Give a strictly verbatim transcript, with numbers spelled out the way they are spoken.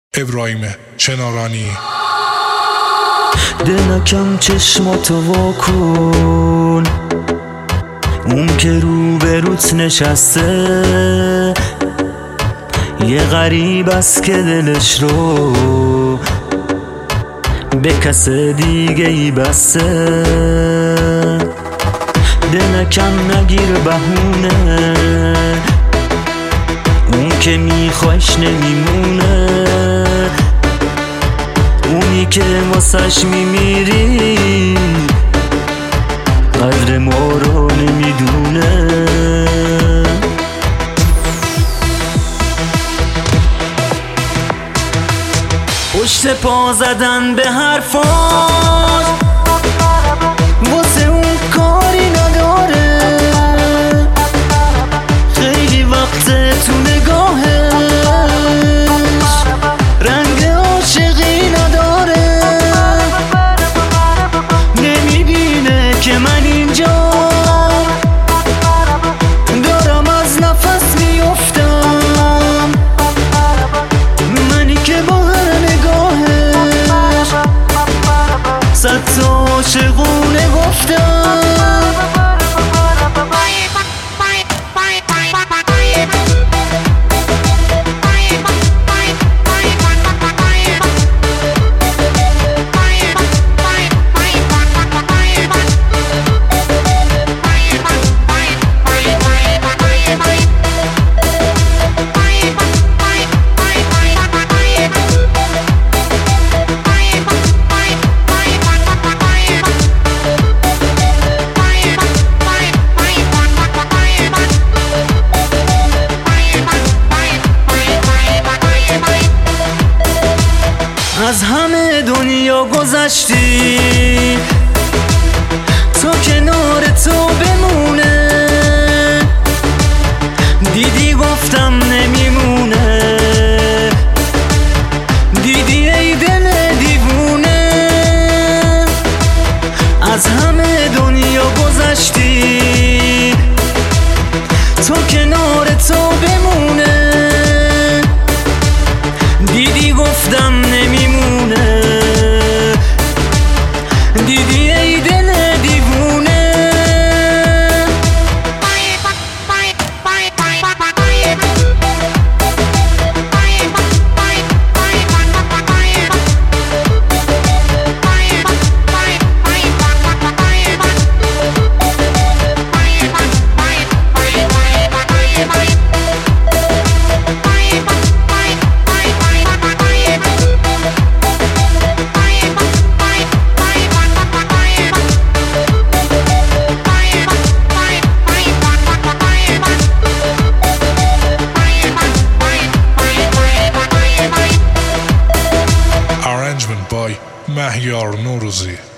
ابراهیم چنارانی. دلکم چشماتو واکن، اون که رو به روت نشسته یه غریب است که دلش رو به کس دیگه ای بسته. دلکم نگیر بهونه، اون که میخوایش نمیمونه، اونی که واسش میمیری قدر ما رو نمیدونه. پشت پا زدن به حرفاش واسه اون کاری نداره، خیلی وقت تو نگاهش رنگ عاشقی نداره، نمیبینه که من اینجا دارم از نفس میافتم، منی که با هر نگاهش صد تا عاشقونه گفتم. از همه دنیا گذشتی تا کنار تو بمونه، دیدی گفتم نمیمونه، دیدی ای دل دیوونه. از همه دنیا گذشتی تا کنار تو بمونه، دیدی گفتم نمیمونه، دیدی ای دل دیوونه. Arrangement by مهیار نوروزی.